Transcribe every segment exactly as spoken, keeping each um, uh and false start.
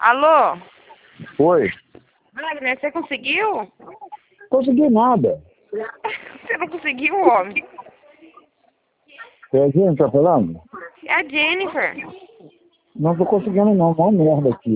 Alô? Oi. Wagner, você conseguiu? Consegui nada. Você não conseguiu, homem? É a gente tá falando? É a Jennifer. Não tô conseguindo não, mó merda aqui.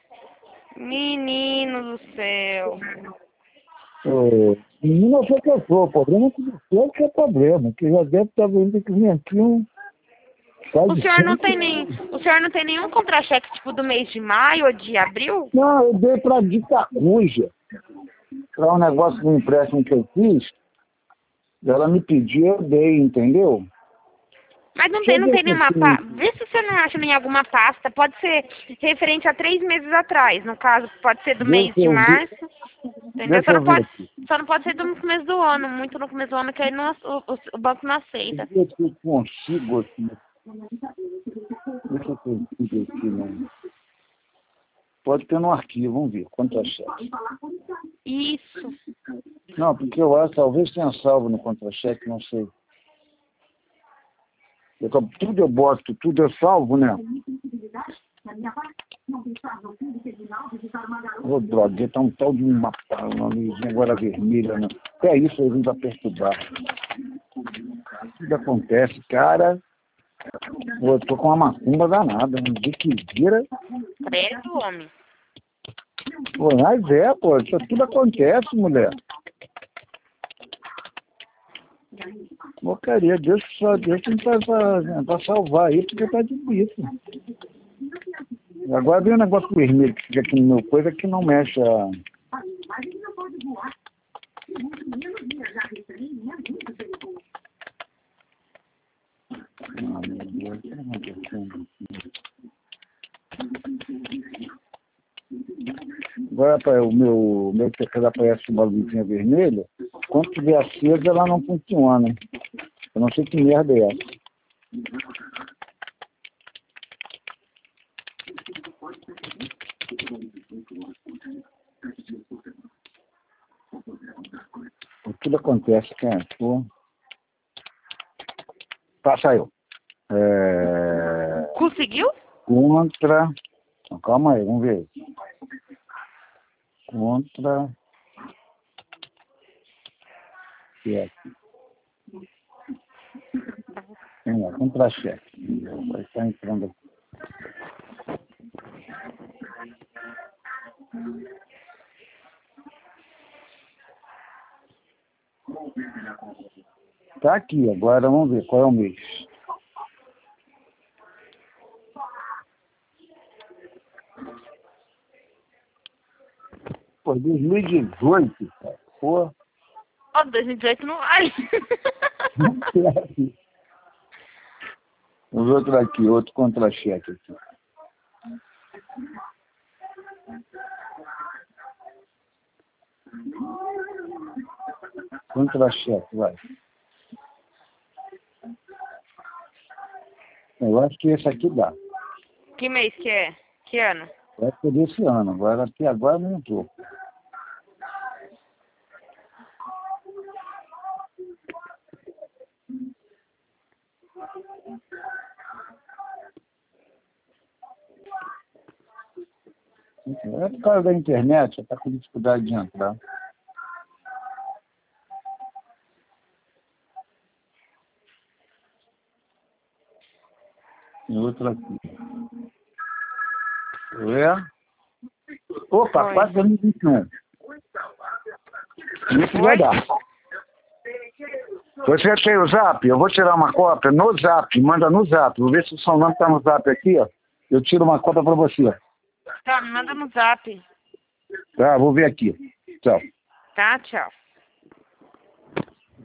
Menino do céu. Ô, menino, eu sei que eu sou, o problema é que você que é problema, que já deve estar vendo que vem aqui um... Tá O senhor não difícil. tem nem, o senhor não tem nenhum contra-cheque tipo do mês de maio ou de abril? Não, eu dei pra Dita Cuja, pra um negócio do empréstimo que eu fiz, ela me pediu, eu dei, entendeu? Mas não Deixa tem, eu não ver tem se nenhuma aqui... pasta. Vê se você não acha em alguma pasta. Pode ser referente a três meses atrás. No caso, pode ser do mês Deixa de eu ver, março. Entendeu? deixa Só eu não ver pode, aqui. só não pode ser do começo do ano, muito no começo do ano, que aí não, o, o, o banco não aceita. Deixa eu ver se eu consigo aqui. Deixa eu consigo aqui, não. Pode ter no arquivo, vamos ver, contra-cheque. Isso. Não, porque eu acho, talvez tenha salvo no contra-cheque, não sei. Eu, tudo eu boto, tudo eu salvo, né? Ô, droga, tá um tal de uma, uma luzinha agora vermelha, né? Até isso eu vim pra perturbar. Tudo acontece, cara. Pô, eu tô com uma macumba danada, um dia que vira. Credo, homem. Pô, mas é, pô, isso tudo acontece, mulher. Porcaria, Deus só Deus tem pra, pra, pra salvar aí, porque tá difícil. Agora vem um negócio vermelho que fica aqui no meu coisa que não mexe a... Ah, meu Deus, o que tá acontecendo aqui? Agora pra, o meu, meu teclado aparece uma luzinha vermelha. Quando estiver acesa, ela não funciona. Eu não sei que merda é essa. O que acontece, cara? Pô. Tá, saiu. É... Conseguiu? Contra... Não, calma aí, vamos ver. Contra... Cheque. Tem lá, contra-cheque. Vai estar entrando aqui. Tá aqui, agora vamos ver qual é o mês. Pô, dois mil e dezoito, cara. Pô, Ó, dois mil e dezoito não vale. não serve. Os outros aqui, outro contra-cheque aqui. Contra-cheque, vai. Eu acho que esse aqui dá. Que mês que é? Que ano? Vai ser desse ano. Agora, até agora não entrou. É por causa da internet, já tá com dificuldade de entrar. Tem outro aqui. É? Opa, Oi. quatro mil e vinte e um. Isso vai Oi? dar. Você tem o zap? Eu vou tirar uma cópia no zap. Manda no zap. Vou ver se o seu nome tá no zap aqui, ó. Eu tiro uma cópia pra você. Tá, me manda no zap. Tá, vou ver aqui. Tchau. Tá, tchau.